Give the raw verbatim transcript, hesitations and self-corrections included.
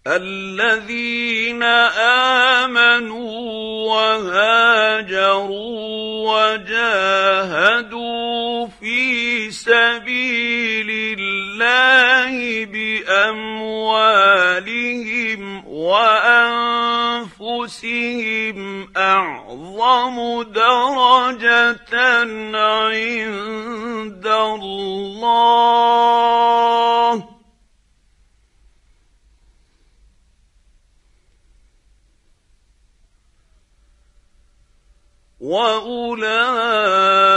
الذين آمنوا وهاجروا وجاهدوا في سبيل الله بأموالهم وأنفسهم أعظم درجة عند الله وأولئك